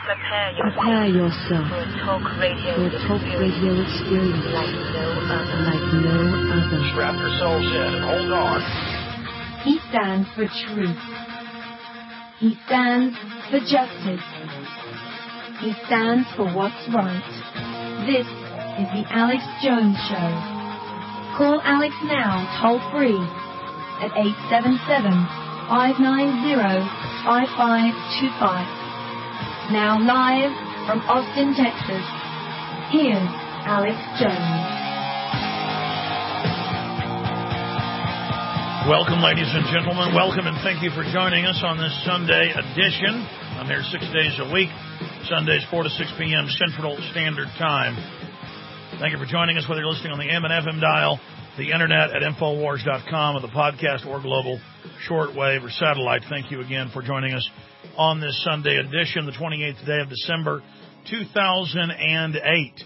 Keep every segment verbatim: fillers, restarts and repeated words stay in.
Prepare yourself, Prepare yourself for a talk radio, for a talk experience, radio experience like no other. like no other. Strap yourselves in and hold on. He stands for truth. He stands for justice. He stands for what's right. This is the Alex Jones Show. Call Alex now, toll free, at eight seven seven, five nine zero, five five two five. Now live from Austin, Texas, here's Alex Jones. Welcome, ladies and gentlemen. Welcome and thank you for joining us on this Sunday edition. I'm here six days a week, Sundays four to six p.m. Central Standard Time. Thank you for joining us, whether you're listening on the A M and F M dial, the internet at Infowars dot com, or the podcast or global shortwave or satellite. Thank you again for joining us on this Sunday edition, the twenty-eighth day of December, two thousand eight.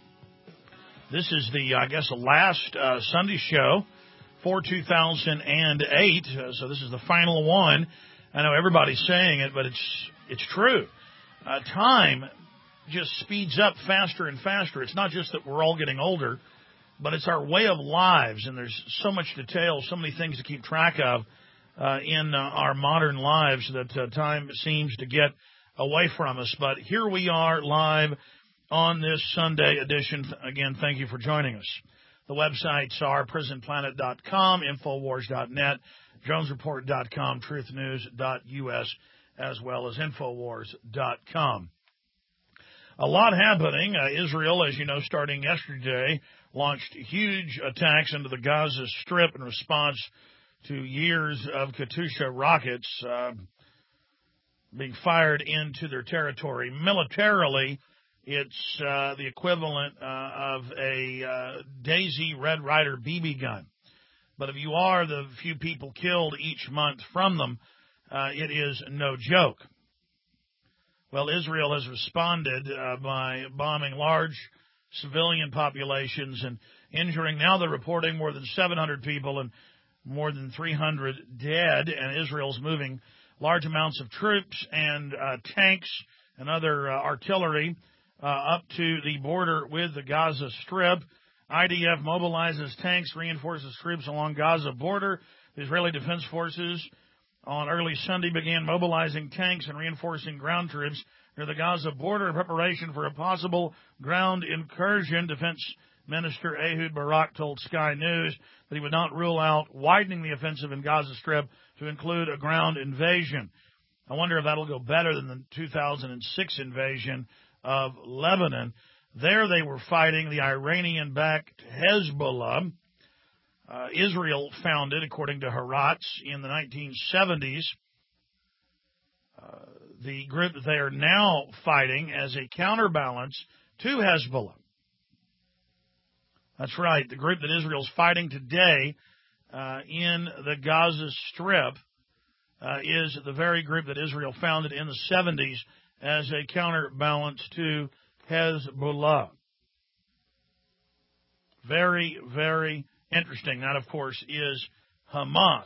This is the, I guess, the last uh, Sunday show for two thousand eight, uh, so this is the final one. I know everybody's saying it, but it's it's true. Uh, time just speeds up faster and faster. It's not just that we're all getting older, but it's our way of lives, and there's so much detail, so many things to keep track of uh, in uh, our modern lives that uh, time seems to get away from us. But here we are live on this Sunday edition. Again, thank you for joining us. The websites are prison planet dot com, infowars dot net, jones report dot com, truth news dot u s, as well as infowars dot com. A lot happening. Uh, Israel, as you know, starting yesterday, launched huge attacks into the Gaza Strip in response to years of Katyusha rockets uh, being fired into their territory. Militarily, it's uh, the equivalent uh, of a uh, Daisy Red Ryder B B gun. But if you are the few people killed each month from them, uh, it is no joke. Well, Israel has responded uh, by bombing large civilian populations and injuring, now they're reporting more than seven hundred people and more than three hundred dead, and Israel's moving large amounts of troops and uh, tanks and other uh, artillery uh, up to the border with the Gaza Strip. I D F mobilizes tanks, reinforces troops along Gaza border. The Israeli Defense Forces on early Sunday began mobilizing tanks and reinforcing ground troops near the Gaza border in preparation for a possible ground incursion. Defense Minister Ehud Barak told Sky News that he would not rule out widening the offensive in Gaza Strip to include a ground invasion. I wonder if that'll go better than the two thousand six invasion of Lebanon. There they were fighting the Iranian-backed Hezbollah. Uh, Israel founded, according to Haaretz, in the nineteen seventies. Uh, the group that they are now fighting as a counterbalance to Hezbollah. That's right, the group that Israel's fighting today uh, in the Gaza Strip uh, is the very group that Israel founded in the seventies as a counterbalance to Hezbollah. Very, very interesting. That, of course, is Hamas.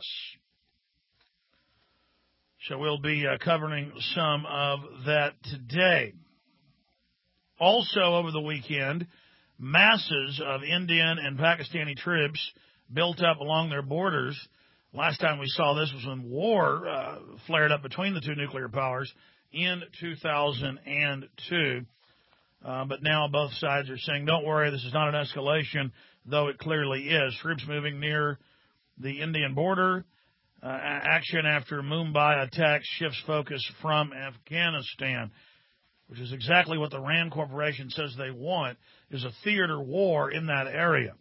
So we'll be uh, covering some of that today. Also over the weekend, masses of Indian and Pakistani troops built up along their borders. Last time we saw this was when war uh, flared up between the two nuclear powers in two thousand two. Uh, but now both sides are saying, don't worry, this is not an escalation, though it clearly is. Troops moving near the Indian border. Uh, action after Mumbai attack shifts focus from Afghanistan, which is exactly what the RAND Corporation says they want, is a theater war in that area.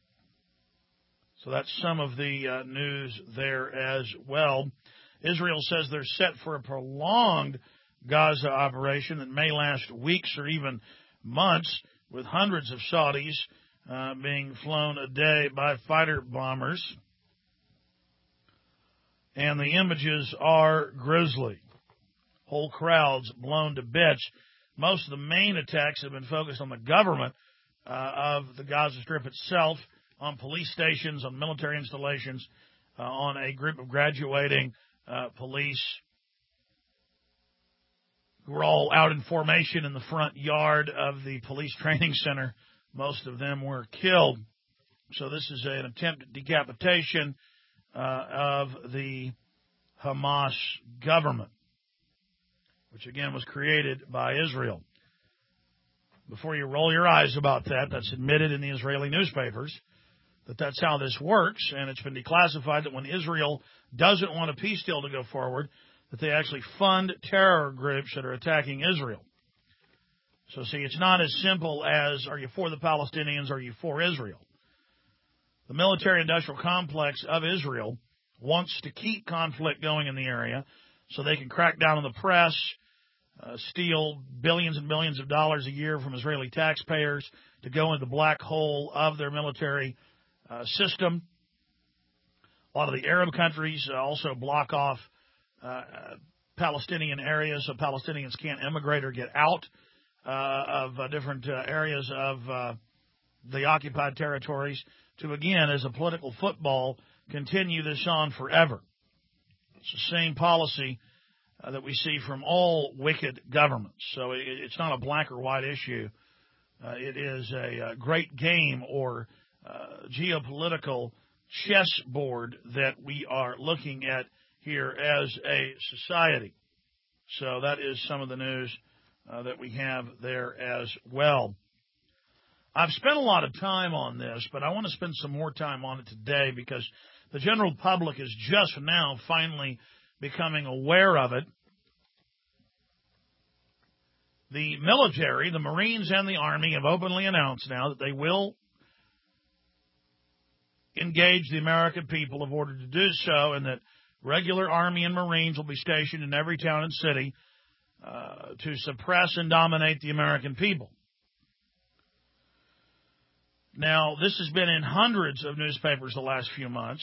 So that's some of the uh, news there as well. Israel says they're set for a prolonged Gaza operation that may last weeks or even months, with hundreds of Saudis uh, being flown a day by fighter bombers. And the images are grisly. Whole crowds blown to bits. Most of the main attacks have been focused on the government uh, of the Gaza Strip itself, on police stations, on military installations, uh, on a group of graduating uh, police who were all out in formation in the front yard of the police training center. Most of them were killed. So this is an attempted decapitation uh, of the Hamas government, which again was created by Israel. Before you roll your eyes about that, that's admitted in the Israeli newspapers that that's how this works, and it's been declassified that when Israel doesn't want a peace deal to go forward, that they actually fund terror groups that are attacking Israel. So see, it's not as simple as, are you for the Palestinians, are you for Israel? The military-industrial complex of Israel wants to keep conflict going in the area so they can crack down on the press, uh, steal billions and billions of dollars a year from Israeli taxpayers to go into the black hole of their military uh, system. A lot of the Arab countries uh, also block off uh, Palestinian areas so Palestinians can't immigrate or get out uh, of uh, different uh, areas of uh, the occupied territories to, again, as a political football, continue this on forever. It's the same policy uh, that we see from all wicked governments. So it, it's not a black or white issue. Uh, it is a, a great game or uh, geopolitical chessboard that we are looking at here as a society. So that is some of the news uh, that we have there as well. I've spent a lot of time on this, but I want to spend some more time on it today because the general public is just now finally becoming aware of it. The military, the Marines and the Army have openly announced now that they will engage the American people, have ordered to do so, and that regular Army and Marines will be stationed in every town and city uh, to suppress and dominate the American people. Now, this has been in hundreds of newspapers the last few months,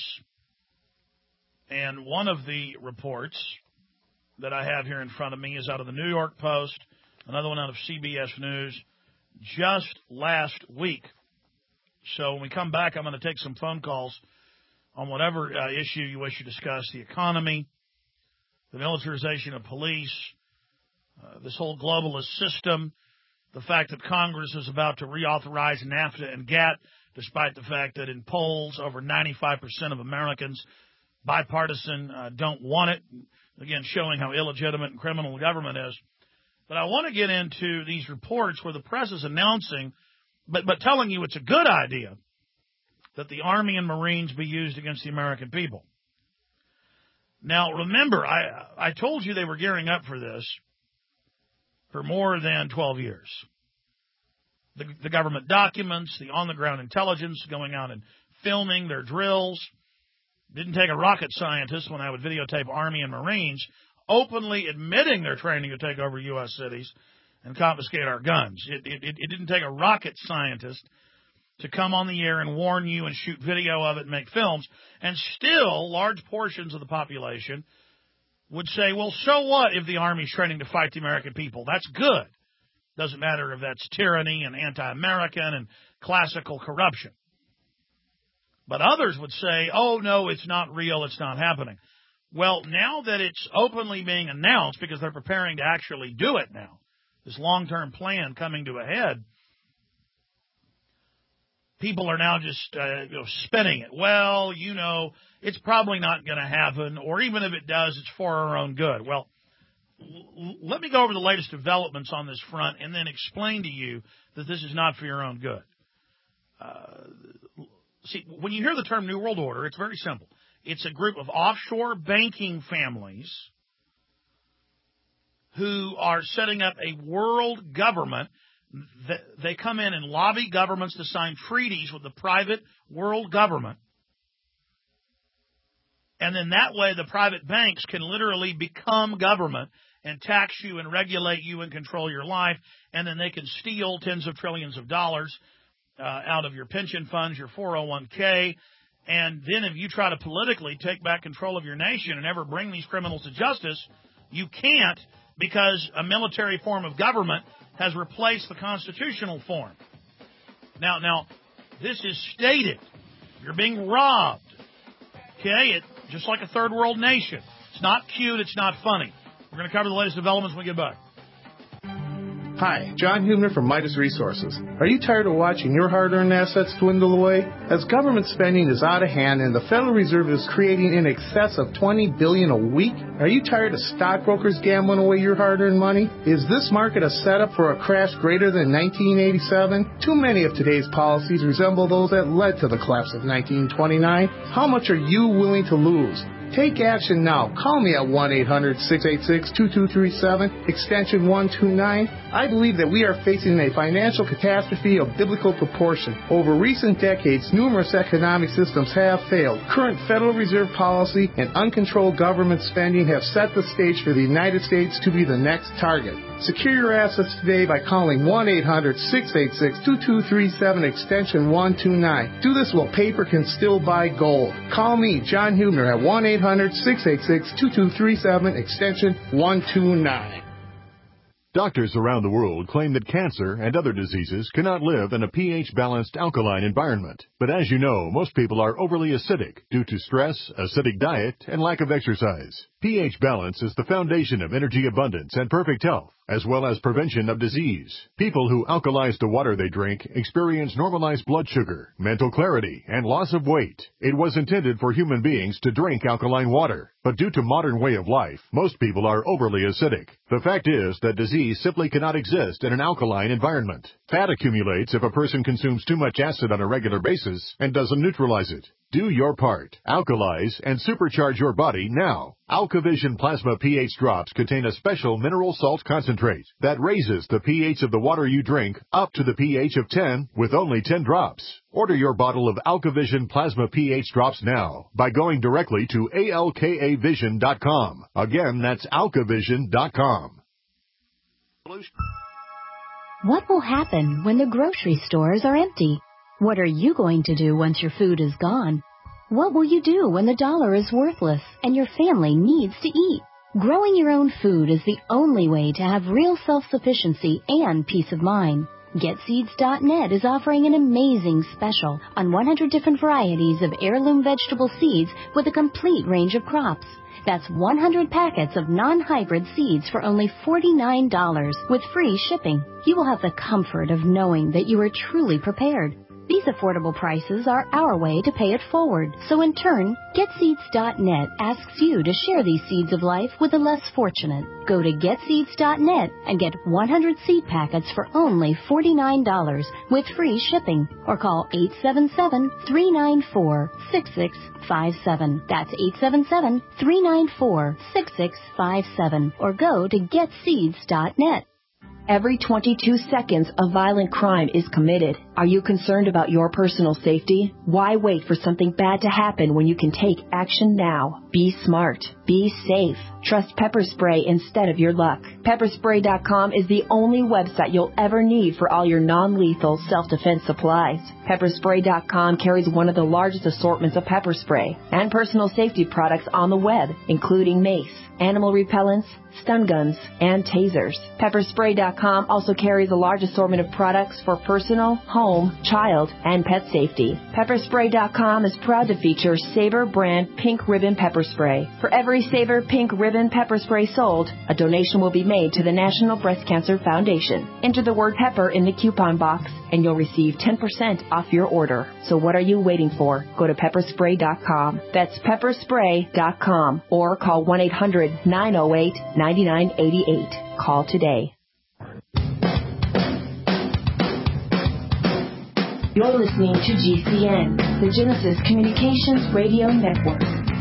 and one of the reports that I have here in front of me is out of the New York Post, another one out of C B S News, just last week. So when we come back, I'm going to take some phone calls on whatever uh, issue you wish to discuss, the economy, the militarization of police, uh, this whole globalist system, the fact that Congress is about to reauthorize NAFTA and GATT, despite the fact that in polls over ninety-five percent of Americans, bipartisan, uh, don't want it. Again, showing how illegitimate and criminal the government is. But I want to get into these reports where the press is announcing, but, but telling you it's a good idea that the Army and Marines be used against the American people. Now, remember, I, I told you they were gearing up for this for more than twelve years. The, the government documents, the on-the-ground intelligence going out and filming their drills. Didn't take a rocket scientist when I would videotape Army and Marines openly admitting they're training to take over U S cities and confiscate our guns. It, it, it didn't take a rocket scientist to come on the air and warn you and shoot video of it and make films. And still, large portions of the population would say, well, so what if the Army's training to fight the American people? That's good. Doesn't matter if that's tyranny and anti-American and classical corruption. But others would say, oh, no, it's not real, it's not happening. Well, now that it's openly being announced, because they're preparing to actually do it now, this long-term plan coming to a head, people are now just uh, you know, spinning it. Well, you know, it's probably not going to happen, or even if it does, it's for our own good. Well, l- let me go over the latest developments on this front and then explain to you that this is not for your own good. Uh, see, when you hear the term New World Order, it's very simple. It's a group of offshore banking families who are setting up a world government. They come in and lobby governments to sign treaties with the private world government. And then that way the private banks can literally become government and tax you and regulate you and control your life. And then they can steal tens of trillions of dollars uh, out of your pension funds, your four oh one k. And then if you try to politically take back control of your nation and ever bring these criminals to justice, you can't, because a military form of government has replaced the constitutional form. Now, now, this is stated. You're being robbed. Okay? It, just like a third world nation. It's not cute. It's not funny. We're going to cover the latest developments when we get back. Hi, John Hubner from Midas Resources. Are you tired of watching your hard-earned assets dwindle away? As government spending is out of hand and the Federal Reserve is creating in excess of twenty billion dollars a week, are you tired of stockbrokers gambling away your hard-earned money? Is this market a setup for a crash greater than nineteen eighty-seven? Too many of today's policies resemble those that led to the collapse of nineteen twenty-nine. How much are you willing to lose? Take action now. Call me at one eight hundred six eight six two two three seven, extension one two nine. I believe that we are facing a financial catastrophe of biblical proportion. Over recent decades, numerous economic systems have failed. Current Federal Reserve policy and uncontrolled government spending have set the stage for the United States to be the next target. Secure your assets today by calling one eight hundred six eight six two two three seven, extension one two nine. Do this while paper can still buy gold. Call me, John Hubner, at one eight hundred six eight six two two three seven, extension one two nine. Doctors around the world claim that cancer and other diseases cannot live in a pH-balanced alkaline environment. But as you know, most people are overly acidic due to stress, acidic diet, and lack of exercise. pH balance is the foundation of energy abundance and perfect health, as well as prevention of disease. People who alkalize the water they drink experience normalized blood sugar, mental clarity, and loss of weight. It was intended for human beings to drink alkaline water, but due to modern way of life, most people are overly acidic. The fact is that disease simply cannot exist in an alkaline environment. Fat accumulates if a person consumes too much acid on a regular basis and doesn't neutralize it. Do your part. Alkalize and supercharge your body now. AlkaVision Plasma pH drops contain a special mineral salt concentrate that raises the pH of the water you drink up to the pH of ten with only ten drops. Order your bottle of AlkaVision Plasma pH drops now by going directly to alka vision dot com. Again, that's alka vision dot com. What will happen when the grocery stores are empty? What are you going to do once your food is gone? What will you do when the dollar is worthless and your family needs to eat? Growing your own food is the only way to have real self-sufficiency and peace of mind. Get Seeds dot net is offering an amazing special on one hundred different varieties of heirloom vegetable seeds with a complete range of crops. That's one hundred packets of non-hybrid seeds for only forty-nine dollars with free shipping. You will have the comfort of knowing that you are truly prepared. These affordable prices are our way to pay it forward. So in turn, Get Seeds dot net asks you to share these seeds of life with the less fortunate. Go to Get Seeds dot net and get one hundred seed packets for only forty-nine dollars with free shipping. Or call eight seven seven, three nine four, six six five seven. That's eight seven seven, three nine four, six six five seven. Or go to Get Seeds dot net. Every twenty-two seconds, a violent crime is committed. Are you concerned about your personal safety? Why wait for something bad to happen when you can take action now? Be smart. Be safe. Trust Pepper Spray instead of your luck. Pepper Spray dot com is the only website you'll ever need for all your non-lethal self-defense supplies. Pepper Spray dot com carries one of the largest assortments of pepper spray and personal safety products on the web, including mace, animal repellents, stun guns, and tasers. Pepper Spray dot com also carries a large assortment of products for personal, home, child, and pet safety. Pepper Spray dot com is proud to feature Sabre brand Pink Ribbon Pepper Spray. For every Sabre Pink Ribbon Pepper Spray sold, a donation will be made to the National Breast Cancer Foundation. Enter the word pepper in the coupon box, and you'll receive ten percent off your order. So what are you waiting for? Go to Pepper Spray dot com. That's Pepper Spray dot com. Or call one eight hundred nine oh eight nine nine eight eight. Call today. You're listening to G C N, the Genesis Communications Radio Network.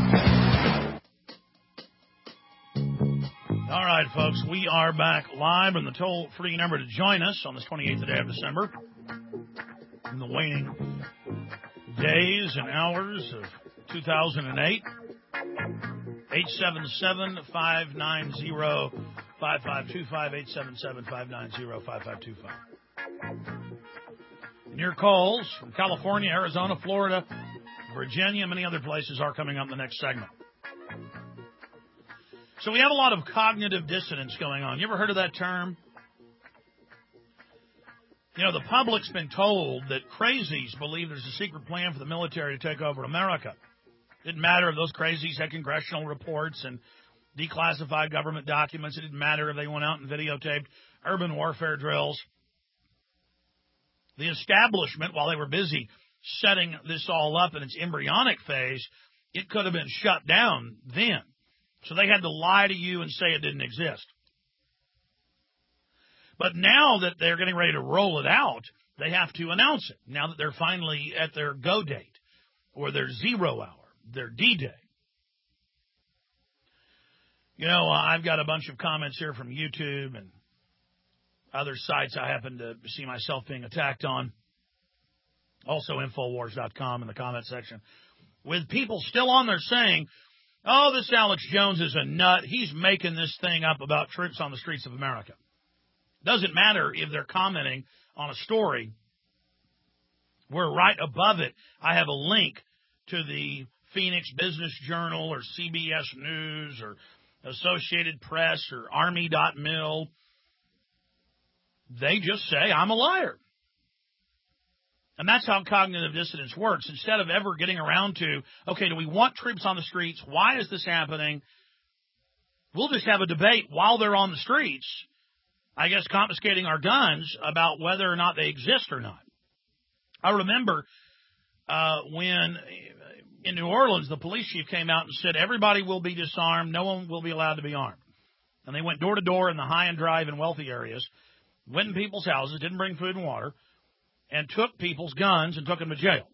All right, folks, we are back live on the toll-free number to join us on this twenty-eighth day of December, in the waning days and hours of two thousand eight. eight seven seven, five nine zero, five five two five, eight seven seven, five nine zero, five five two five. And your calls from California, Arizona, Florida, Virginia, and many other places are coming up in the next segment. So we have a lot of cognitive dissonance going on. You ever heard of that term? You know, the public's been told that crazies believe there's a secret plan for the military to take over America. Didn't matter if those crazies had congressional reports and declassified government documents. It didn't matter if they went out and videotaped urban warfare drills. The establishment, while they were busy setting this all up in its embryonic phase, it could have been shut down then. So they had to lie to you and say it didn't exist. But now that they're getting ready to roll it out, they have to announce it, now that they're finally at their go date, or their zero hour, their D-Day. You know, I've got a bunch of comments here from YouTube and other sites I happen to see myself being attacked on. Also, Infowars dot com in the comment section. With people still on there saying, oh, this Alex Jones is a nut. He's making this thing up about troops on the streets of America. Doesn't matter if they're commenting on a story. We're right above it. I have a link to the Phoenix Business Journal or C B S News or Associated Press or Army dot mil. They just say, I'm a liar. And that's how cognitive dissonance works. Instead of ever getting around to, okay, do we want troops on the streets? Why is this happening? We'll just have a debate while they're on the streets, I guess confiscating our guns, about whether or not they exist or not. I remember uh, when in New Orleans, the police chief came out and said, everybody will be disarmed. No one will be allowed to be armed. And they went door to door in the high and drive and wealthy areas, went in people's houses, didn't bring food and water, and took people's guns and took them to jail.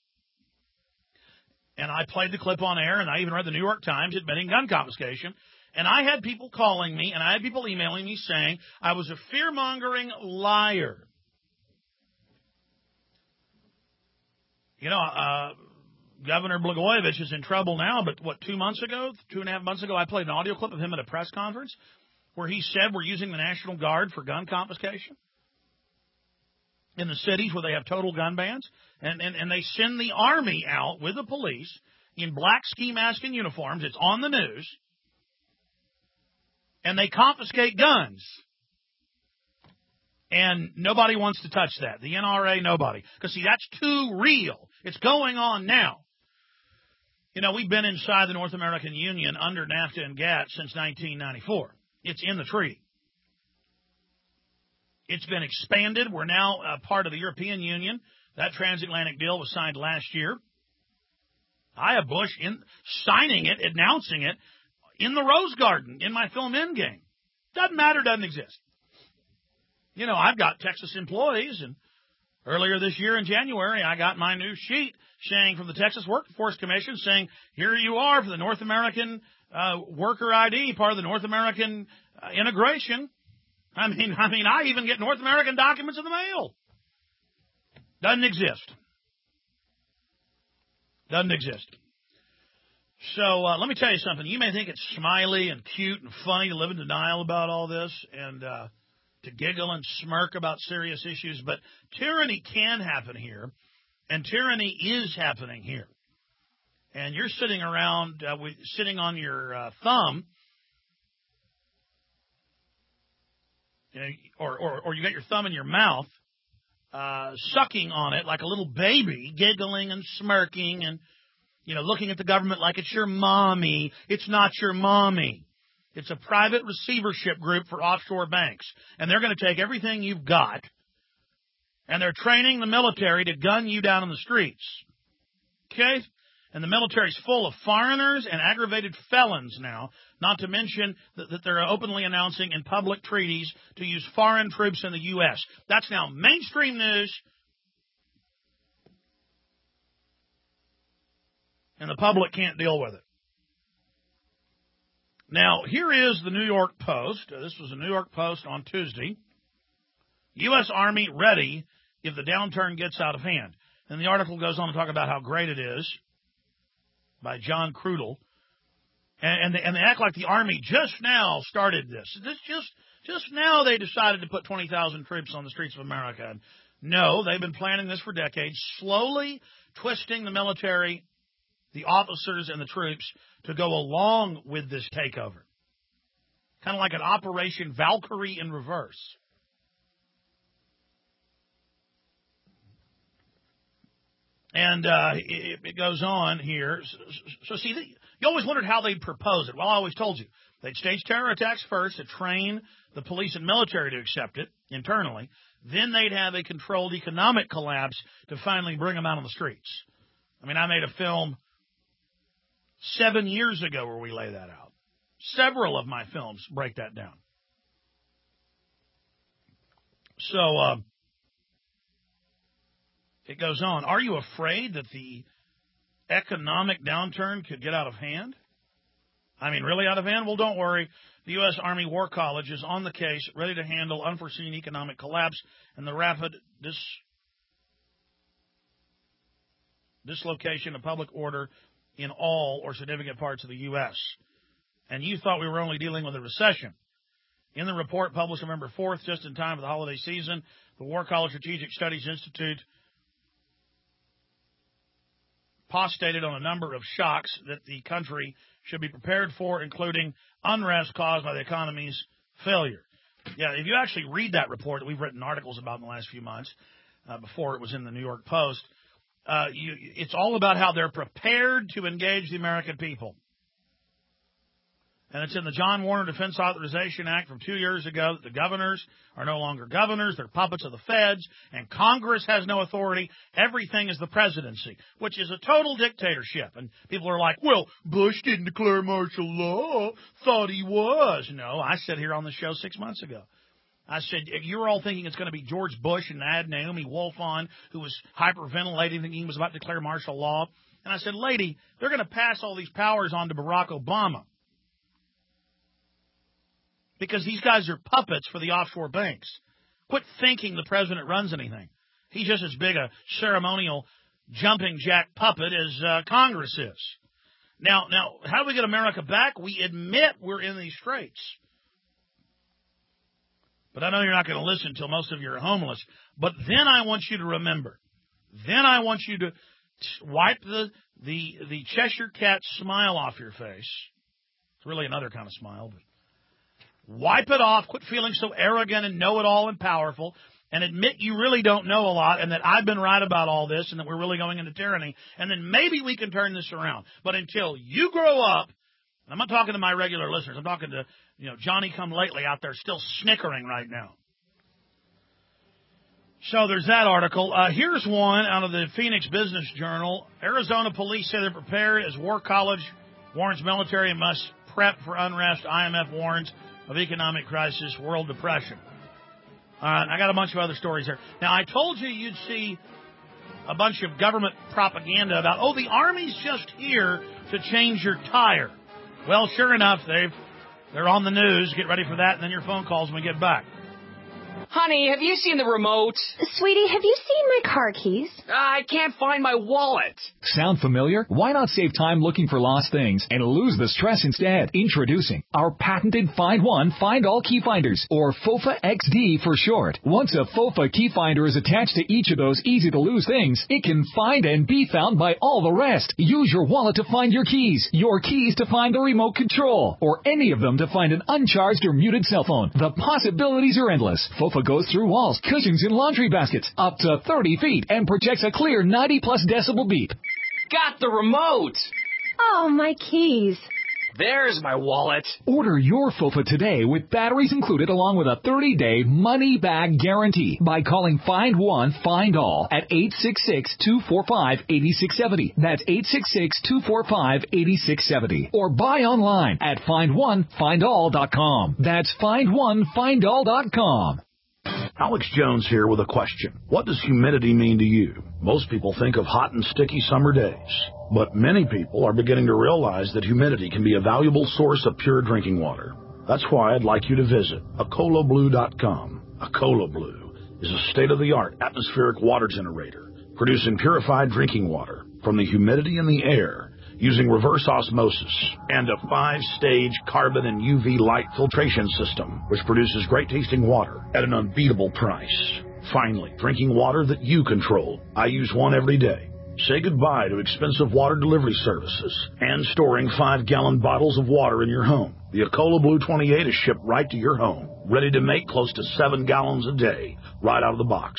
And I played the clip on air, and I even read the New York Times admitting gun confiscation. And I had people calling me, and I had people emailing me saying I was a fear-mongering liar. You know, uh, Governor Blagojevich is in trouble now, but what, two months ago, two and a half months ago, I played an audio clip of him at a press conference where he said we're using the National Guard for gun confiscation in the cities where they have total gun bans, and, and, and they send the Army out with the police in black ski mask and uniforms. It's on the news. And they confiscate guns. And nobody wants to touch that. The N R A, nobody. Because, see, that's too real. It's going on now. You know, we've been inside the North American Union under NAFTA and GATT since nineteen ninety-four. It's in the treaty. It's been expanded. We're now a part of the European Union. That transatlantic deal was signed last year. I have Bush in, signing it, announcing it, in the Rose Garden, in my film Endgame. Doesn't matter, doesn't exist. You know, I've got Texas employees, and earlier this year in January, I got my new sheet saying from the Texas Workforce Commission saying, here you are for the North American uh, Worker I D, part of the North American uh, integration. I mean, I mean, I even get North American documents in the mail. Doesn't exist. Doesn't exist. So uh, let me tell you something. You may think it's smiley and cute and funny to live in denial about all this and uh, to giggle and smirk about serious issues, but tyranny can happen here, and tyranny is happening here. And you're sitting around, uh, with, sitting on your uh, thumb, you know, or, or, or you got your thumb in your mouth, uh, sucking on it like a little baby, giggling and smirking and, you know, looking at the government like it's your mommy. It's not your mommy. It's a private receivership group for offshore banks. And they're going to take everything you've got, and they're training the military to gun you down in the streets. Okay? And the military's full of foreigners and aggravated felons now, not to mention that, that they're openly announcing in public treaties to use foreign troops in the U S. That's now mainstream news. And the public can't deal with it. Now, here is the New York Post. This was the New York Post on Tuesday. U S. Army ready if the downturn gets out of hand. And the article goes on to talk about how great it is by John Crudel. And, and, they, and they act like the Army just now started this. This just, just now they decided to put twenty thousand troops on the streets of America. And no, they've been planning this for decades, slowly twisting the military, the officers and the troops to go along with this takeover. Kind of like an Operation Valkyrie in reverse. And uh, it, it goes on here. So, so see, you always wondered how they'd propose it. Well, I always told you. They'd stage terror attacks first to train the police and military to accept it internally. Then they'd have a controlled economic collapse to finally bring them out on the streets. I mean, I made a film seven years ago where we lay that out. Several of my films break that down. So, uh, it goes on. Are you afraid that the economic downturn could get out of hand? I mean, really out of hand? Well, don't worry. The U S. Army War College is on the case, ready to handle unforeseen economic collapse and the rapid dis- dislocation of public order in all or significant parts of the U S. And you thought we were only dealing with a recession. In the report published November fourth, just in time for the holiday season, the War College Strategic Studies Institute postulated on a number of shocks that the country should be prepared for, including unrest caused by the economy's failure. Yeah, if you actually read that report that we've written articles about in the last few months, uh, before it was in the New York Post, uh, you, it's all about how they're prepared to engage the American people. And it's in the John Warner Defense Authorization Act from two years ago that the governors are no longer governors. They're puppets of the feds, and Congress has no authority. Everything is the presidency, which is a total dictatorship. And people are like, well, Bush didn't declare martial law. Thought he was. No, I said here on the show six months ago. I said, you're all thinking it's going to be George Bush and add Naomi Wolf on, who was hyperventilating, thinking he was about to declare martial law. And I said, lady, they're going to pass all these powers on to Barack Obama, because these guys are puppets for the offshore banks. Quit thinking the president runs anything. He's just as big a ceremonial jumping jack puppet as uh, Congress is. Now, now, how do we get America back? We admit we're in these straits. But I know you're not going to listen until most of you are homeless. But then I want you to remember. Then I want you to wipe the, the, the Cheshire Cat smile off your face. It's really another kind of smile, but wipe it off, quit feeling so arrogant and know-it-all and powerful, and admit you really don't know a lot and that I've been right about all this and that we're really going into tyranny, and then maybe we can turn this around. But until you grow up, and I'm not talking to my regular listeners, I'm talking to, you know, Johnny-come-lately out there still snickering right now. So there's that article. Uh, here's one out of the Phoenix Business Journal. Arizona police say they're prepared as War College warns military must prep for unrest. I M F warns of economic crisis, world depression. All right, I got a bunch of other stories here. Now, I told you you'd see a bunch of government propaganda about, oh, the Army's just here to change your tire. Well, sure enough, they've, they're on the news. Get ready for that, and then your phone calls when we get back. Honey, have you seen the remote? Sweetie, have you seen my car keys? Uh, I can't find my wallet. Sound familiar? Why not save time looking for lost things and lose the stress instead? Introducing our patented Find One, Find All Key Finders, or FOFA X D for short. Once a FOFA key finder is attached to each of those easy-to-lose things, it can find and be found by all the rest. Use your wallet to find your keys, your keys to find the remote control, or any of them to find an uncharged or muted cell phone. The possibilities are endless. FOFA goes through walls, cushions, and laundry baskets up to thirty feet and projects a clear ninety plus decibel beep. Got the remote! Oh, my keys. There's my wallet. Order your FOFA today with batteries included along with a thirty-day money-back guarantee by calling Find One, Find All at eight six six, two four five, eight six seven zero. That's eight six six, two four five, eight six seven zero. Or buy online at find one find all dot com. That's find one find all dot com. Alex Jones here with a question. What does humidity mean to you? Most people think of hot and sticky summer days, but many people are beginning to realize that humidity can be a valuable source of pure drinking water. That's why I'd like you to visit Acola Blue dot com. Acola Blue is a state-of-the-art atmospheric water generator producing purified drinking water from the humidity in the air using reverse osmosis and a five-stage carbon and U V light filtration system, which produces great-tasting water at an unbeatable price. Finally, drinking water that you control. I use one every day. Say goodbye to expensive water delivery services and storing five-gallon bottles of water in your home. The Acola Blue twenty-eight is shipped right to your home, ready to make close to seven gallons a day right out of the box.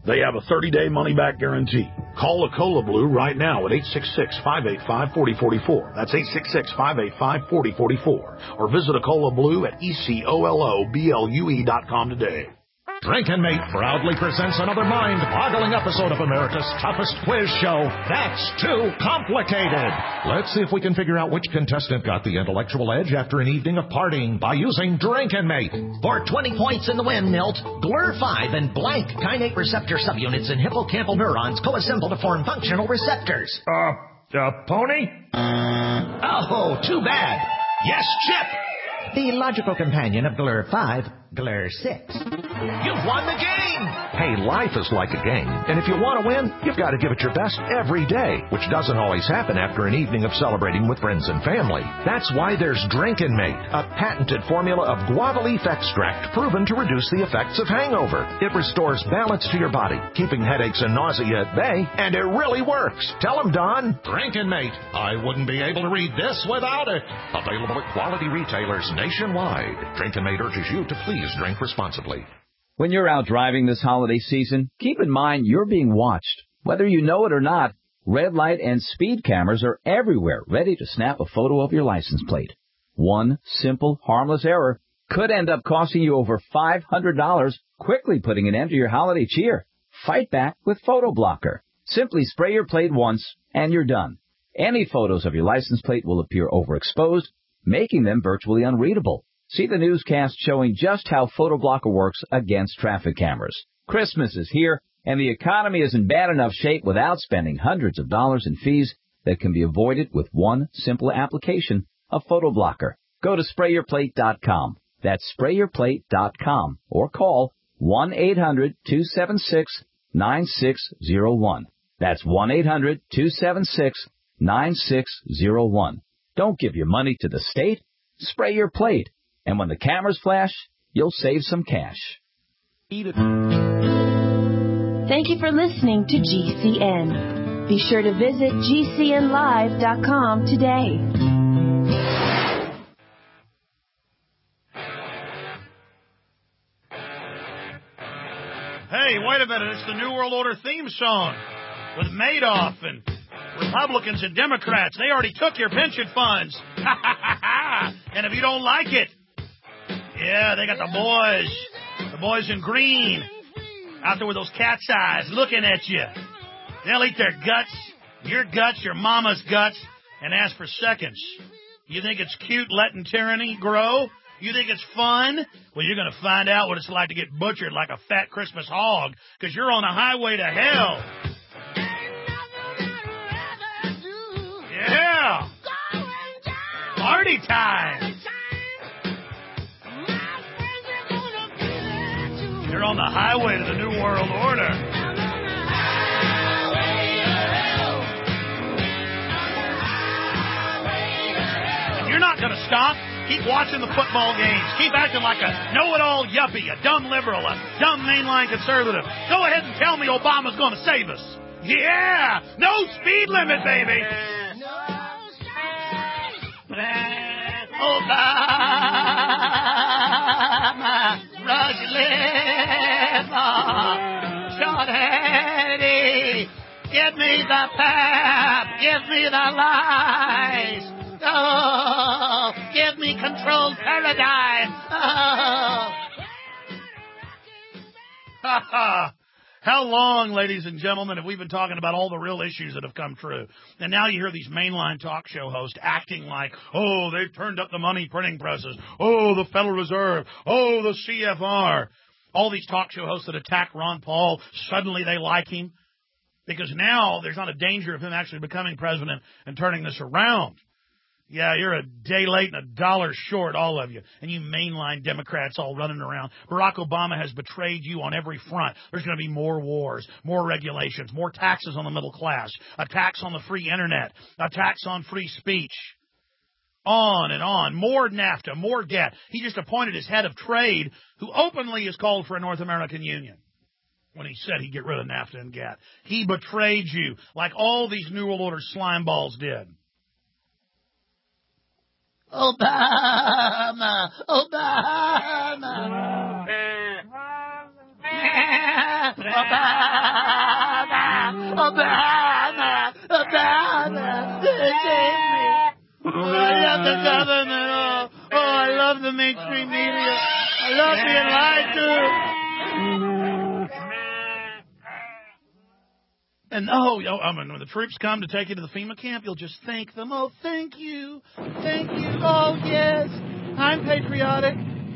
They have a thirty-day money-back guarantee. Call a Cola Blue right now at eight six six, five eight five, four zero four four. That's eight six six, five eight five, four zero four four. Or visit a Cola Blue at E C O L O B L U E dot com today. Drinkin' Mate proudly presents another mind-boggling episode of America's toughest quiz show, That's Too Complicated. Let's see if we can figure out which contestant got the intellectual edge after an evening of partying by using Drinkin' Mate. For twenty points in the win, Milt, G L R five and blank kainate receptor subunits in hippocampal neurons coassemble to form functional receptors. Uh, uh, pony? Oh, too bad. Yes, Chip. The logical companion of G L R five, G L R six. You've won the game! Hey, life is like a game, and if you want to win, you've got to give it your best every day, which doesn't always happen after an evening of celebrating with friends and family. That's why there's Drinkin' Mate, a patented formula of guava leaf extract proven to reduce the effects of hangover. It restores balance to your body, keeping headaches and nausea at bay, and it really works. Tell them, Don. Drinkin' Mate. I wouldn't be able to read this without it. Available at quality retailers nationwide. Drinkin' Mate urges you to please drink responsibly. When you're out driving this holiday season, keep in mind you're being watched. Whether you know it or not, red light and speed cameras are everywhere, ready to snap a photo of your license plate. One simple, harmless error could end up costing you over five hundred dollars, quickly putting an end to your holiday cheer. Fight back with Photo Blocker. Simply spray your plate once, and you're done. Any photos of your license plate will appear overexposed, making them virtually unreadable. See the newscast showing just how Photo Blocker works against traffic cameras. Christmas is here, and the economy is in bad enough shape without spending hundreds of dollars in fees that can be avoided with one simple application of Photo Blocker. Go to spray your plate dot com. That's spray your plate dot com or call one eight hundred, two seven six, nine six zero one. That's one eight hundred, two seven six, nine six zero one. Don't give your money to the state. Spray your plate. And when the cameras flash, you'll save some cash. Thank you for listening to G C N. Be sure to visit G C N live dot com today. Hey, wait a minute. It's the New World Order theme song with Madoff and Republicans and Democrats. They already took your pension funds. And if you don't like it, yeah, they got the boys, the boys in green, out there with those cat's eyes looking at you. They'll eat their guts, your guts, your mama's guts, and ask for seconds. You think it's cute letting tyranny grow? You think it's fun? Well, you're going to find out what it's like to get butchered like a fat Christmas hog, because you're on the highway to hell. Yeah. Party time. You're on the highway to the New World Order. And you're not going to stop. Keep watching the football games. Keep acting like a know-it-all yuppie, a dumb liberal, a dumb mainline conservative. Go ahead and tell me Obama's going to save us. Yeah! No speed limit, baby! Obama, Rush Limbaugh, Sean Hannity, give me the pap, give me the lies, oh, give me controlled paradigm, oh. Ha ha. How long, ladies and gentlemen, have we been talking about all the real issues that have come true? And now you hear these mainline talk show hosts acting like, oh, they've turned up the money printing presses. Oh, the Federal Reserve. Oh, the C F R. All these talk show hosts that attack Ron Paul, suddenly they like him. Because now there's not a danger of him actually becoming president and turning this around. Yeah, you're a day late and a dollar short, all of you. And you mainline Democrats all running around. Barack Obama has betrayed you on every front. There's going to be more wars, more regulations, more taxes on the middle class, a tax on the free internet, a tax on free speech. On and on. More NAFTA, more GATT. He just appointed his head of trade, who openly has called for a North American Union when he said he'd get rid of NAFTA and GATT. He betrayed you like all these New World Order slime balls did. Obama, Obama, Obama. Obama, Obama, save me. I love the government. Oh, oh, I love the mainstream media. I love being lied to. And oh, oh, I mean, when the troops come to take you to the FEMA camp, you'll just thank them. Oh, thank you, thank you. Oh, yes, I'm patriotic.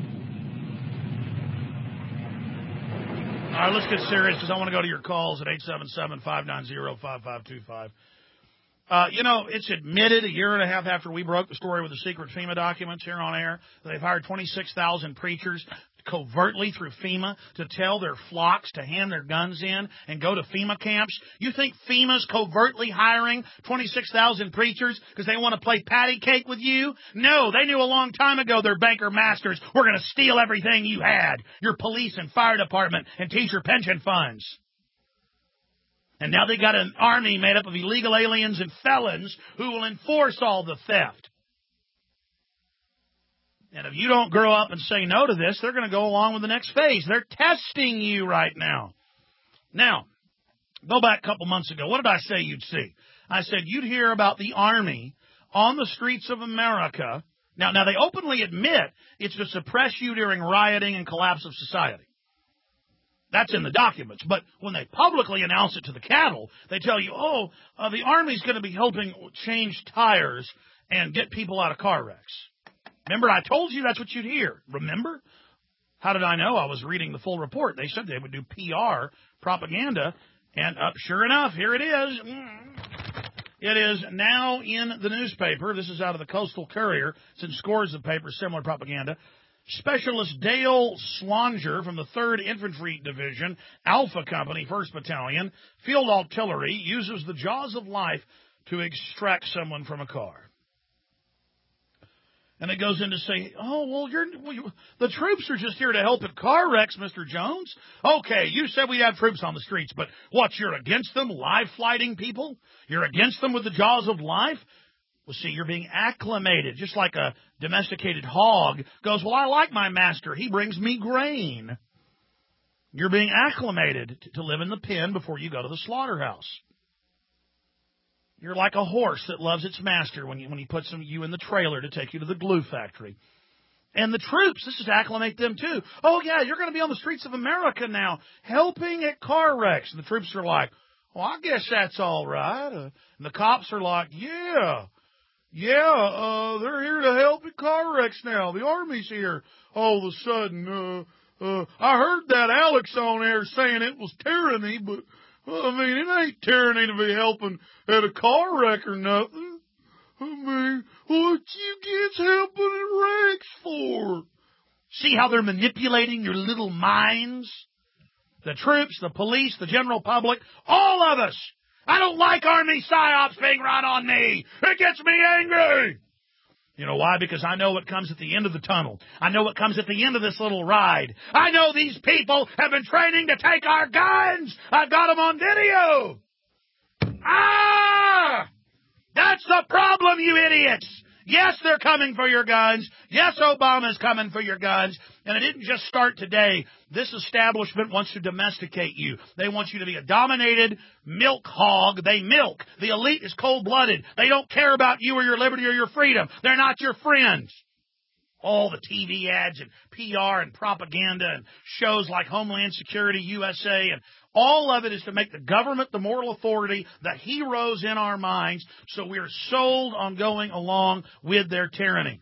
All right, let's get serious because I want to go to your calls at eight seven seven, five nine zero, five five two five. Uh, you know, it's admitted a year and a half after we broke the story with the secret FEMA documents here on air, they've hired twenty-six thousand preachers covertly through FEMA to tell their flocks to hand their guns in and go to FEMA camps. You think FEMA's covertly hiring twenty-six thousand preachers because they want to play patty cake with you? No, they knew a long time ago their banker masters were going to steal everything you had, your police and fire department and teacher pension funds. And now they got an army made up of illegal aliens and felons who will enforce all the theft. And if you don't grow up and say no to this, they're going to go along with the next phase. They're testing you right now. Now, go back a couple months ago. What did I say you'd see? I said you'd hear about the army on the streets of America. Now, now they openly admit it's to suppress you during rioting and collapse of society. That's in the documents. But when they publicly announce it to the cattle, they tell you, oh, uh, the Army's going to be helping change tires and get people out of car wrecks. Remember, I told you that's what you'd hear. Remember? How did I know? I was reading the full report. They said they would do P R, propaganda, and uh, sure enough, here it is. It is now in the newspaper. This is out of the Coastal Courier. It's in scores of papers, similar propaganda. Specialist Dale Slonger from the third Infantry Division, Alpha Company, first Battalion, Field Artillery, uses the jaws of life to extract someone from a car. And it goes in to say, oh, well, you're, well you, the troops are just here to help at car wrecks, Mister Jones. Okay, you said we have troops on the streets, but what, you're against them live flighting people? You're against them with the jaws of life? Well, see, you're being acclimated, just like a domesticated hog goes, well, I like my master. He brings me grain. You're being acclimated to live in the pen before you go to the slaughterhouse. You're like a horse that loves its master when, you, when he puts you in the trailer to take you to the glue factory. And the troops, this is to acclimate them too. Oh, yeah, you're going to be on the streets of America now, helping at car wrecks. And the troops are like, well, I guess that's all right. Uh, and the cops are like, yeah. Yeah, uh, they're here to help at car wrecks now. The Army's here. All of a sudden, uh, uh, I heard that Alex on air saying it was tyranny, but, well, I mean, it ain't tyranny to be helping at a car wreck or nothing. I mean, what you gets helping at wrecks for? See how they're manipulating your little minds? The troops, the police, the general public, all of us. I don't like Army psyops being run on me. It gets me angry. You know why? Because I know what comes at the end of the tunnel. I know what comes at the end of this little ride. I know these people have been training to take our guns. I've got them on video. Ah! That's the problem, you idiots. Yes, they're coming for your guns. Yes, Obama's coming for your guns. And it didn't just start today. This establishment wants to domesticate you. They want you to be a dominated milk hog. They milk. The elite is cold-blooded. They don't care about you or your liberty or your freedom. They're not your friends. All the T V ads and P R and propaganda and shows like Homeland Security U S A, and all of it is to make the government the moral authority, the heroes in our minds, so we're sold on going along with their tyranny.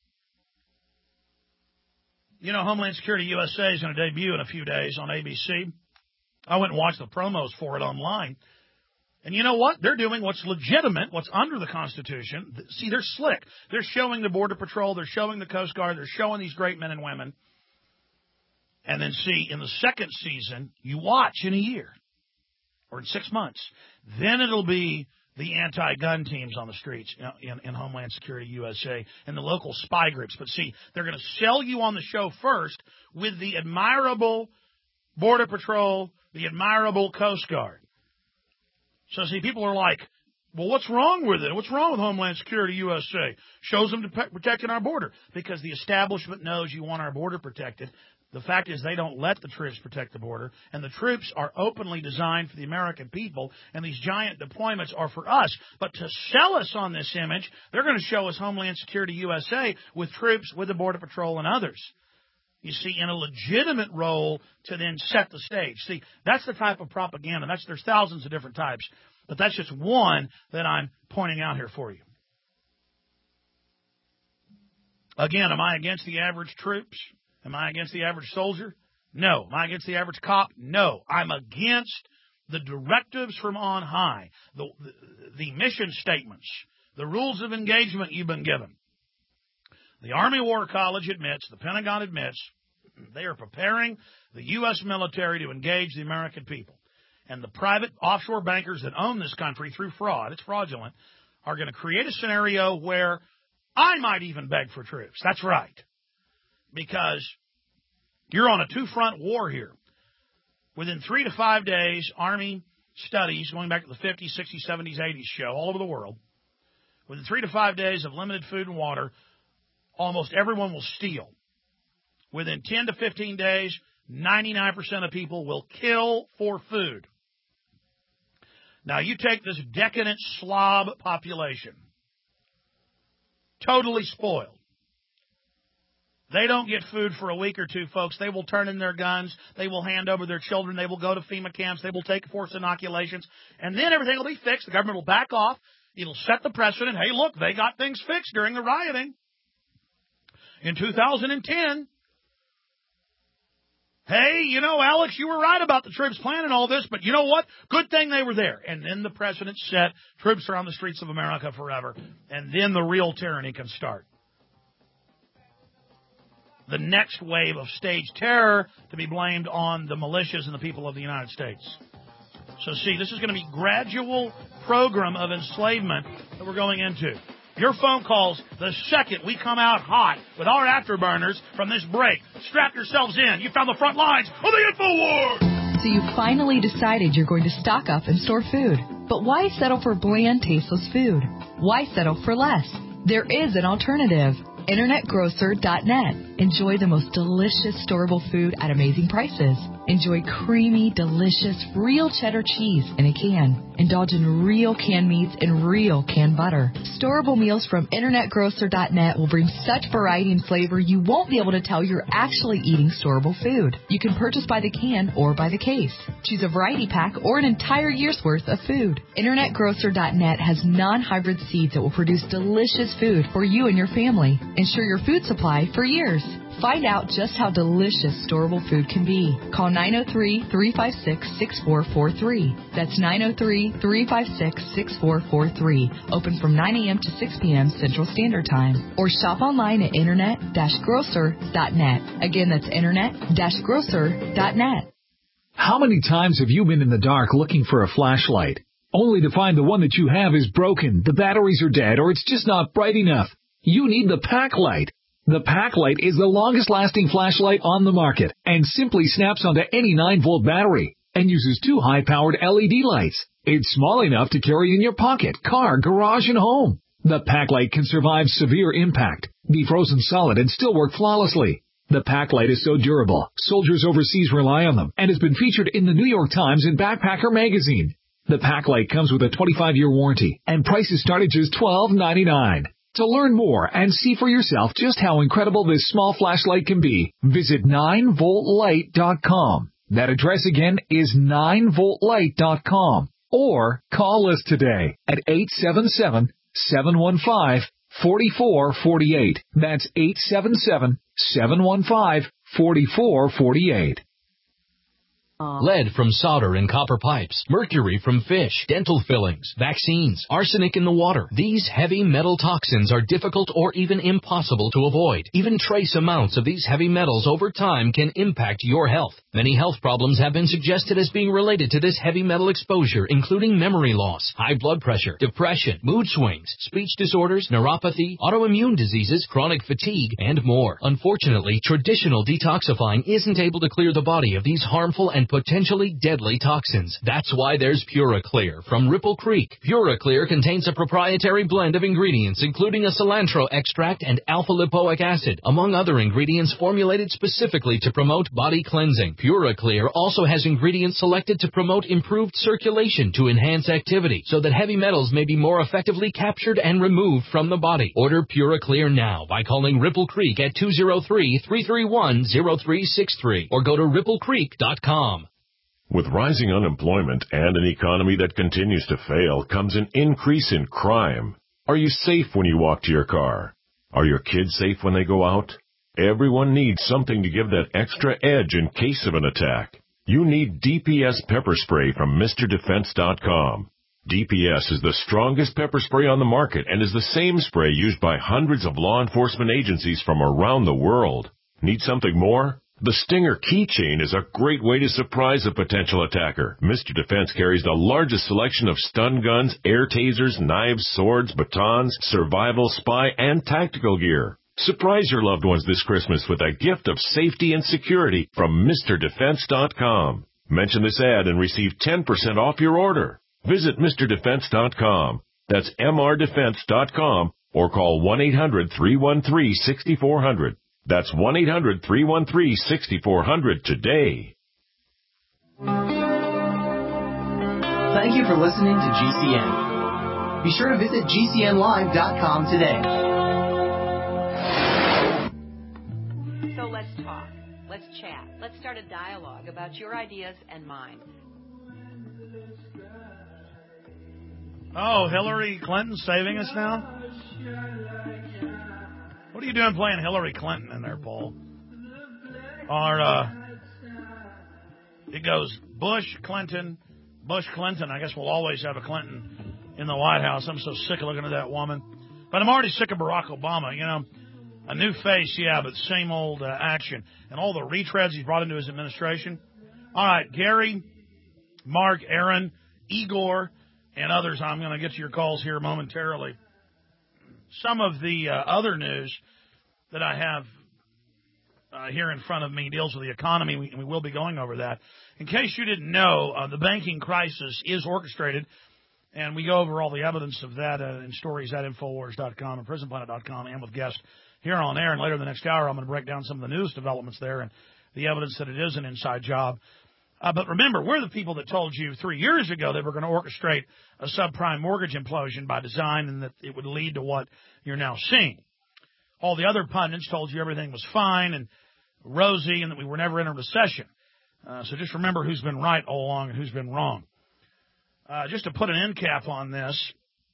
You know, Homeland Security U S A is going to debut in a few days on A B C. I went and watched the promos for it online. And you know what? They're doing what's legitimate, what's under the Constitution. See, they're slick. They're showing the Border Patrol. They're showing the Coast Guard. They're showing these great men and women. And then, see, in the second season, you watch in a year or in six months. Then it'll be the anti-gun teams on the streets in, in Homeland Security U S A and the local spy groups. But, see, they're going to sell you on the show first with the admirable Border Patrol, the admirable Coast Guard. So, see, people are like, well, what's wrong with it? What's wrong with Homeland Security U S A? Shows them to pe- protecting our border. Because the establishment knows you want our border protected. The fact is they don't let the troops protect the border, and the troops are openly designed for the American people, and these giant deployments are for us. But to sell us on this image, they're going to show us Homeland Security U S A with troops with the Border Patrol and others. You see, in a legitimate role to then set the stage. See, that's the type of propaganda. That's There's thousands of different types, but that's just one that I'm pointing out here for you. Again, am I against the average troops? Am I against the average soldier? No. Am I against the average cop? No. I'm against the directives from on high, the, the, the mission statements, the rules of engagement you've been given. The Army War College admits, the Pentagon admits, they are preparing the U S military to engage the American people. And the private offshore bankers that own this country through fraud, it's fraudulent, are going to create a scenario where I might even beg for troops. That's right. Because you're on a two-front war here. Within three to five days, Army studies, going back to the fifties, sixties, seventies, eighties show, all over the world, within three to five days of limited food and water, almost everyone will steal. Within ten to fifteen days, ninety-nine percent of people will kill for food. Now, you take this decadent slob population, totally spoiled. They don't get food for a week or two, folks. They will turn in their guns. They will hand over their children. They will go to FEMA camps. They will take forced inoculations. And then everything will be fixed. The government will back off. It'll set the precedent. Hey, look, they got things fixed during the rioting in two thousand ten. Hey, you know, Alex, you were right about the troops planning all this, but you know what? Good thing they were there. And then the precedent set. Troops are on the streets of America forever. And then the real tyranny can start. The next wave of staged terror to be blamed on the militias and the people of the United States. So, see, this is going to be a gradual program of enslavement that we're going into. Your phone calls the second we come out hot with our afterburners from this break. Strap yourselves in. You found the front lines of the InfoWars! So you finally decided you're going to stock up and store food. But why settle for bland, tasteless food? Why settle for less? There is an alternative. Internet Grocer dot net. Enjoy the most delicious storable food at amazing prices. Enjoy creamy, delicious, real cheddar cheese in a can. Indulge in real canned meats and real canned butter. Storable meals from Internet Grocer dot net will bring such variety and flavor you won't be able to tell you're actually eating storable food. You can purchase by the can or by the case. Choose a variety pack or an entire year's worth of food. Internet Grocer dot net has non-hybrid seeds that will produce delicious food for you and your family. Ensure your food supply for years. Find out just how delicious storable food can be. Call nine oh three, three five six, six four four three. That's nine oh three, three five six, six four four three. Open from nine a.m. to six p.m. Central Standard Time. Or shop online at Internet Grocer dot net. Again, that's Internet Grocer dot net. How many times have you been in the dark looking for a flashlight, only to find the one that you have is broken, the batteries are dead, or it's just not bright enough? You need the Packlight. The Packlight is the longest-lasting flashlight on the market and simply snaps onto any nine volt battery and uses two high-powered L E D lights. It's small enough to carry in your pocket, car, garage, and home. The Packlight can survive severe impact, be frozen solid, and still work flawlessly. The Packlight is so durable, soldiers overseas rely on them, and has been featured in the New York Times and Backpacker magazine. The Packlight comes with a twenty-five year warranty, and prices start at just twelve ninety-nine. To learn more and see for yourself just how incredible this small flashlight can be, visit nine volt light dot com. That address again is nine volt light dot com. Or call us today at eight seven seven, seven one five, four four four eight. That's eight seven seven, seven one five, four four four eight. Lead from solder and copper pipes, mercury from fish, dental fillings, vaccines, arsenic in the water. These heavy metal toxins are difficult or even impossible to avoid. Even trace amounts of these heavy metals over time can impact your health. Many health problems have been suggested as being related to this heavy metal exposure, including memory loss, high blood pressure, depression, mood swings, speech disorders, neuropathy, autoimmune diseases, chronic fatigue, and more. Unfortunately, traditional detoxifying isn't able to clear the body of these harmful and potentially deadly toxins. That's why there's PuraClear from Ripple Creek. PuraClear contains a proprietary blend of ingredients, including a cilantro extract and alpha-lipoic acid, among other ingredients formulated specifically to promote body cleansing. PuraClear also has ingredients selected to promote improved circulation to enhance activity, so that heavy metals may be more effectively captured and removed from the body. Order PuraClear now by calling Ripple Creek at two oh three, three three one, oh three six three or go to ripple creek dot com. With rising unemployment and an economy that continues to fail comes an increase in crime. Are you safe when you walk to your car? Are your kids safe when they go out? Everyone needs something to give that extra edge in case of an attack. You need D P S pepper spray from Mister Defense dot com. D P S is the strongest pepper spray on the market and is the same spray used by hundreds of law enforcement agencies from around the world. Need something more? The Stinger keychain is a great way to surprise a potential attacker. Mister Defense carries the largest selection of stun guns, air tasers, knives, swords, batons, survival, spy, and tactical gear. Surprise your loved ones this Christmas with a gift of safety and security from Mister Defense dot com. Mention this ad and receive ten percent off your order. Visit Mister Defense dot com. That's M R Defense dot com or call one eight hundred, three one three, six four zero zero. That's one eight hundred, three one three, six four zero zero today. Thank you for listening to G C N. Be sure to visit G C N live dot com today. So let's talk. Let's chat. Let's start a dialogue about your ideas and mine. Oh, Hillary Clinton saving us now? What are you doing playing Hillary Clinton in there, Paul? Or, uh, it goes Bush, Clinton, Bush, Clinton. I guess we'll always have a Clinton in the White House. I'm so sick of looking at that woman. But I'm already sick of Barack Obama. You know, a new face, yeah, but same old uh, action. And all the retreads he's brought into his administration. All right, Gary, Mark, Aaron, Igor, and others. I'm going to get to your calls here momentarily. Some of the uh, other news that I have uh, here in front of me deals with the economy, and we will be going over that. In case you didn't know, uh, the banking crisis is orchestrated, and we go over all the evidence of that uh, in stories at Infowars dot com and Prison Planet dot com and with guests here on air. And later in the next hour, I'm going to break down some of the news developments there and the evidence that it is an inside job. Uh, but remember, we're the people that told you three years ago they were going to orchestrate a subprime mortgage implosion by design and that it would lead to what you're now seeing. All the other pundits told you everything was fine and rosy and that we were never in a recession. Uh, so just remember who's been right all along and who's been wrong. Uh, just to put an end cap on this,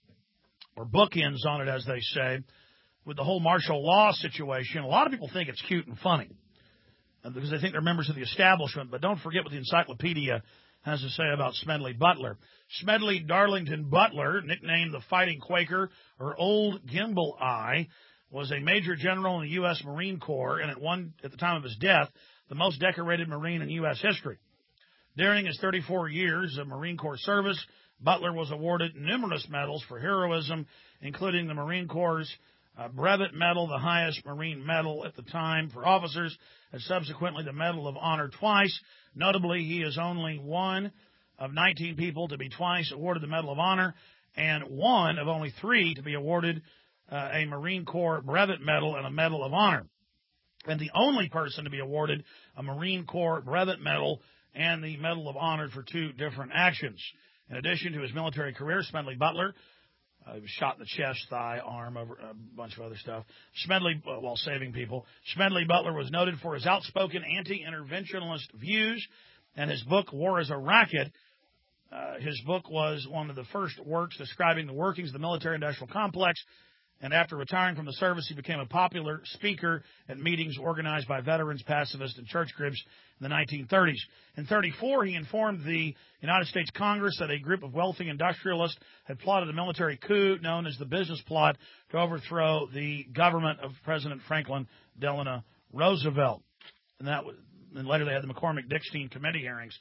or bookends on it, as they say, with the whole martial law situation, a lot of people think it's cute and funny because they think they're members of the establishment. But don't forget what the encyclopedia has to say about Smedley Butler. Smedley Darlington Butler, nicknamed the Fighting Quaker or Old Gimbal Eye, was a major general in the U S Marine Corps and at one at the time of his death, the most decorated Marine in U S history. During his thirty-four years of Marine Corps service, Butler was awarded numerous medals for heroism, including the Marine Corps' uh, Brevet Medal, the highest Marine medal at the time for officers, and subsequently the Medal of Honor twice. Notably, he is only one of nineteen people to be twice awarded the Medal of Honor and one of only three to be awarded uh, a Marine Corps Brevet Medal and a Medal of Honor, and the only person to be awarded a Marine Corps Brevet Medal and the Medal of Honor for two different actions. In addition to his military career, Smedley Butler uh, he was shot in the chest, thigh, arm, over a bunch of other stuff. Smedley, uh, while saving people, Smedley Butler was noted for his outspoken anti-interventionist views, and his book, War is a Racket, uh, his book was one of the first works describing the workings of the military-industrial complex. And after retiring from the service, he became a popular speaker at meetings organized by veterans, pacifists, and church groups in the nineteen thirties. In thirty-four, he informed the United States Congress that a group of wealthy industrialists had plotted a military coup known as the Business Plot to overthrow the government of President Franklin Delano Roosevelt. And that was, and later they had the McCormick-Dickstein committee hearings.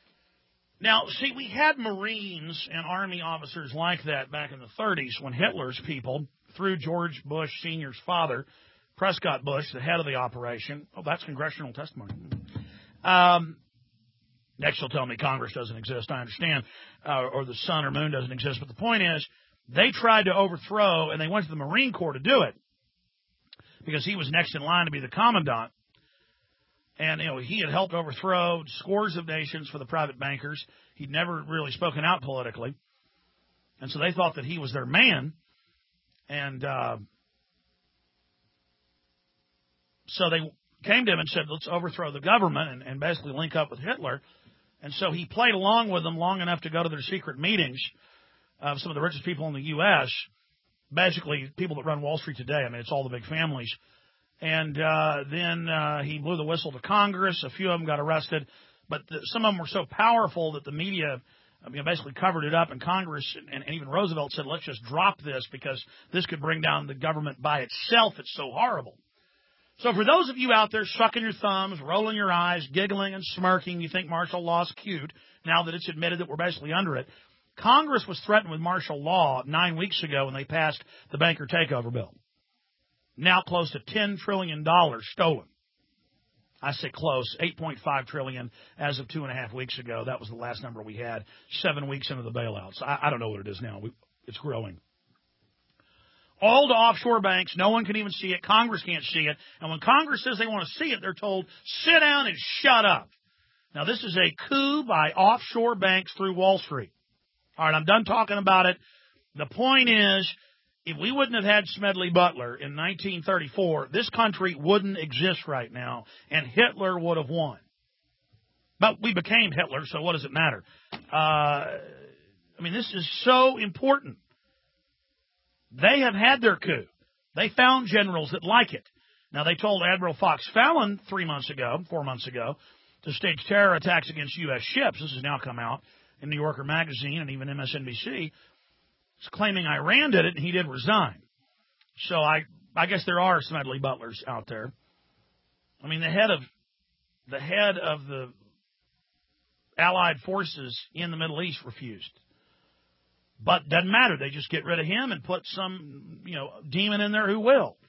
Now, see, we had Marines and Army officers like that back in the thirties when Hitler's people, through George Bush Senior's father, Prescott Bush, the head of the operation. Oh, that's congressional testimony. Um, Next, you'll tell me Congress doesn't exist. I understand, uh, or the sun or moon doesn't exist. But the point is, they tried to overthrow, and they went to the Marine Corps to do it because he was next in line to be the commandant. And, you know, he had helped overthrow scores of nations for the private bankers. He'd never really spoken out politically. And so they thought that he was their man. And uh, so they came to him and said, let's overthrow the government and, and basically link up with Hitler. And so he played along with them long enough to go to their secret meetings of some of the richest people in the U S, basically people that run Wall Street today. I mean, it's all the big families. And uh, then uh, he blew the whistle to Congress. A few of them got arrested. But the, some of them were so powerful that the media I mean, basically covered it up. And Congress and, and even Roosevelt said, let's just drop this because this could bring down the government by itself. It's so horrible. So for those of you out there sucking your thumbs, rolling your eyes, giggling and smirking, you think martial law's cute now that it's admitted that we're basically under it. Congress was threatened with martial law nine weeks ago when they passed the banker takeover bill. Now close to ten trillion dollars stolen. I say close, eight point five trillion dollars as of two and a half weeks ago. That was the last number we had, seven weeks into the bailouts. I, I don't know what it is now. We, it's growing. All to offshore banks. No one can even see it. Congress can't see it. And when Congress says they want to see it, they're told, sit down and shut up. Now, this is a coup by offshore banks through Wall Street. All right, I'm done talking about it. The point is, if we wouldn't have had Smedley Butler in nineteen thirty-four, this country wouldn't exist right now, and Hitler would have won. But we became Hitler, so what does it matter? Uh, I mean, this is so important. They have had their coup. They found generals that like it. Now, they told Admiral Fox Fallon three months ago, four months ago, to stage terror attacks against U S ships. This has now come out in New Yorker magazine and even M S N B C. It's claiming Iran did it, and he did resign. So I I guess there are Smedley Butlers out there. I mean, the head of the head of the Allied forces in the Middle East refused. But doesn't matter. They just get rid of him and put some, you know, demon in there who will.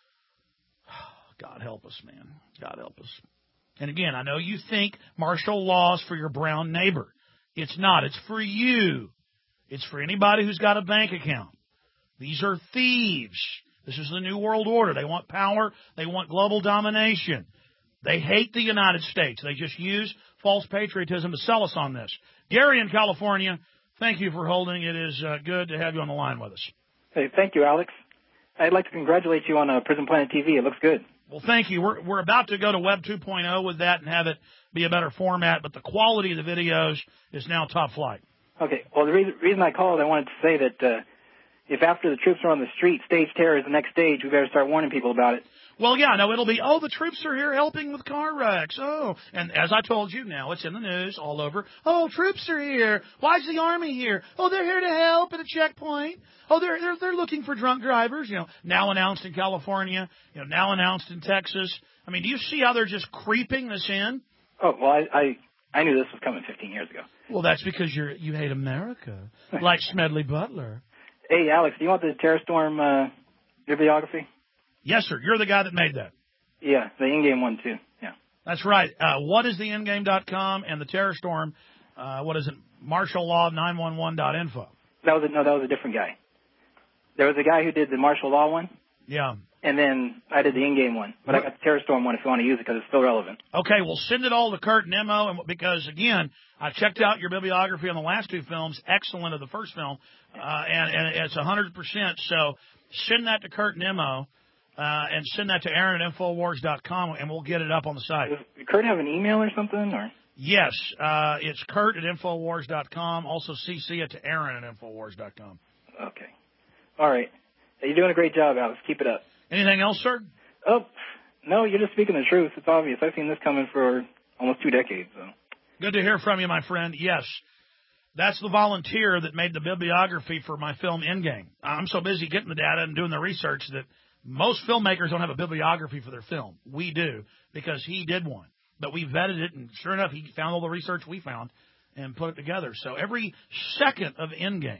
God help us, man. God help us. And again, I know you think martial law is for your brown neighbor. It's not. It's for you. It's for anybody who's got a bank account. These are thieves. This is the New World Order. They want power. They want global domination. They hate the United States. They just use false patriotism to sell us on this. Gary in California, thank you for holding. It is uh, good to have you on the line with us. Hey, thank you, Alex. I'd like to congratulate you on uh, Prison Planet T V. It looks good. Well, thank you. We're we're about to go to Web two point oh with that and have it be a better format, but the quality of the videos is now top flight. Okay. Well, the reason, reason I called, I wanted to say that uh, if after the troops are on the street, stage terror is the next stage, we better start warning people about it. Well, yeah, no, it'll be, oh, the troops are here helping with car wrecks. Oh, and as I told you, now it's in the news all over. Oh, troops are here. Why's the Army here? Oh, they're here to help at a checkpoint. Oh, they're they're they're looking for drunk drivers. You know, now announced in California. You know, now announced in Texas. I mean, do you see how they're just creeping this in? Oh, well, I I, I knew this was coming fifteen years ago. Well, that's because you're you hate America, like Smedley Butler. Hey, Alex, do you want the Terror Storm uh, bibliography? Yes, sir. You're the guy that made that. Yeah, the in-game one, too. Yeah. That's right. Uh, what is the endgame dot com and the Terror Storm, uh, what is it, martial law nine one one dot info. That was a, no, that was a different guy. There was a guy who did the martial law one. Yeah. And then I did the in-game one. But what? I got the Terror Storm one if you want to use it because it's still relevant. Okay, well, send it all to Kurt and Nemo, and because, again, I checked out your bibliography on the last two films, excellent of the first film, uh, and, and it's one hundred percent. So send that to Kurt and Nemo. Uh, and send that to Aaron at Infowars dot com, and we'll get it up on the site. Does Kurt have an email or something? Or Yes. Uh, it's Kurt at Infowars dot com. Also C C it to Aaron at Infowars dot com. Okay. All right. You're doing a great job, Alex. Keep it up. Anything else, sir? Oh, no, you're just speaking the truth. It's obvious. I've seen this coming for almost two decades. So. Good to hear from you, my friend. Yes. That's the volunteer that made the bibliography for my film Endgame. I'm so busy getting the data and doing the research that most filmmakers don't have a bibliography for their film. We do, because he did one. But we vetted it, and sure enough, he found all the research we found and put it together. So every second of Endgame,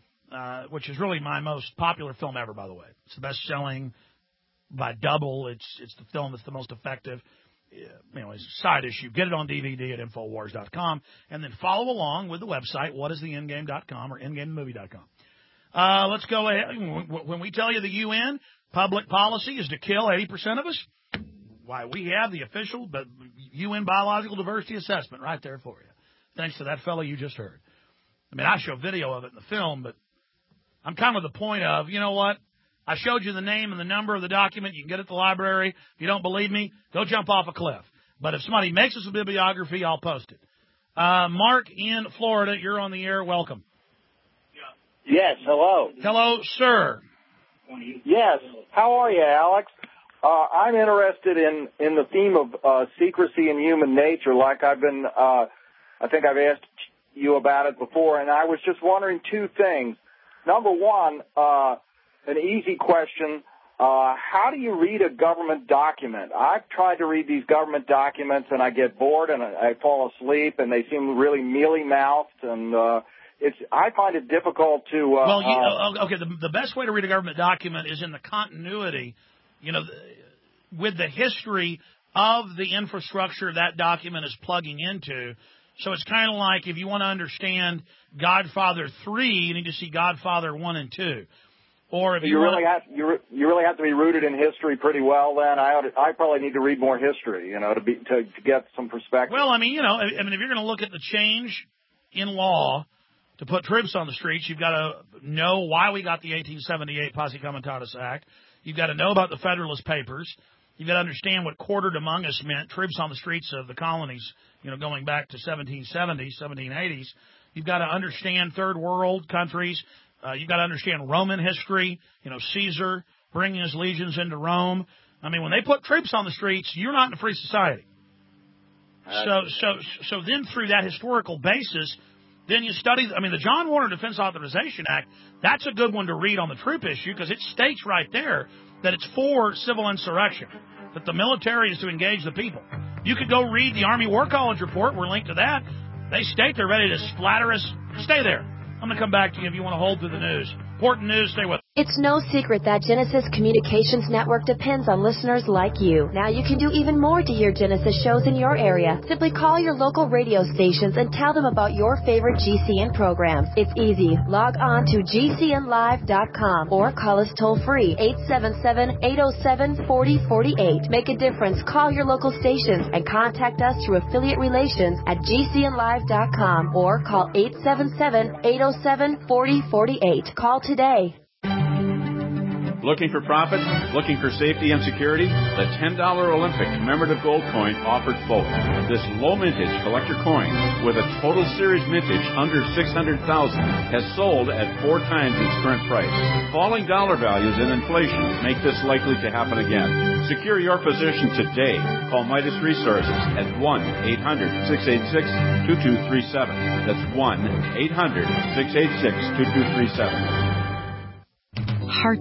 uh, which is really my most popular film ever, by the way. It's the best-selling by double. It's it's the film that's the most effective. anyway, it's a side issue. Get it on D V D at Infowars dot com, and then follow along with the website, what is the endgame dot com or endgame movie dot com. Uh, let's go ahead. When we tell you the U N public policy is to kill eighty percent of us, why, we have the official U N Biological Diversity Assessment right there for you, thanks to that fellow you just heard. I mean, I show video of it in the film, but I'm kind of at the point of, you know what? I showed you the name and the number of the document. You can get it at the library. If you don't believe me, go jump off a cliff. But if somebody makes us a bibliography, I'll post it. Uh, Mark in Florida, you're on the air. Welcome. Yes, hello. Hello, sir. Yes, how are you, Alex? Uh, I'm interested in, in the theme of uh, secrecy in human nature, like I've been, uh, I think I've asked you about it before, and I was just wondering two things. Number one, uh, an easy question, uh, how do you read a government document? I've tried to read these government documents, and I get bored, and I, I fall asleep, and they seem really mealy-mouthed, and uh, it's I find it difficult to... Uh, well, you, uh, okay, the, the best way to read a government document is in the continuity, you know, with the history of the infrastructure that document is plugging into. So it's kind of like if you want to understand Godfather three, you need to see Godfather one and two. Or if you, you want really to, have you, re, you really have to be rooted in history pretty well. Then I ought to, I probably need to read more history, you know, to be to, to get some perspective. Well, I mean, you know, I, I mean, if you're going to look at the change in law to put troops on the streets, you've got to know why we got the eighteen seventy-eight Posse Comitatus Act. You've got to know about the Federalist Papers. You've got to understand what quartered among us meant, troops on the streets of the colonies, you know, going back to seventeen seventies, seventeen eighties. You've got to understand third world countries. Uh, you've got to understand Roman history, you know, Caesar bringing his legions into Rome. I mean, when they put troops on the streets, you're not in a free society. So, so, so then through that historical basis, then you study, I mean, the John Warner Defense Authorization Act, that's a good one to read on the troop issue because it states right there that it's for civil insurrection, that the military is to engage the people. You could go read the Army War College report. We're linked to that. They state they're ready to splatter us. Stay there. I'm going to come back to you if you want to hold through the news. Important news. Stay with us. It's no secret that Genesis Communications Network depends on listeners like you. Now you can do even more to hear Genesis shows in your area. Simply call your local radio stations and tell them about your favorite G C N programs. It's easy. Log on to G C N live dot com or call us toll-free, eight seven seven, eight oh seven, four oh four eight. Make a difference. Call your local stations and contact us through affiliate relations at G C N live dot com or call eight seven seven, eight oh seven, four oh four eight. Call today. Looking for profit? Looking for safety and security? The ten dollar Olympic commemorative gold coin offers both. This low mintage collector coin with a total series mintage under six hundred thousand has sold at four times its current price. Falling dollar values and inflation make this likely to happen again. Secure your position today. Call Midas Resources at one eight hundred, six eight six, two two three seven. That's one eight hundred, six eight six, two two three seven. Heart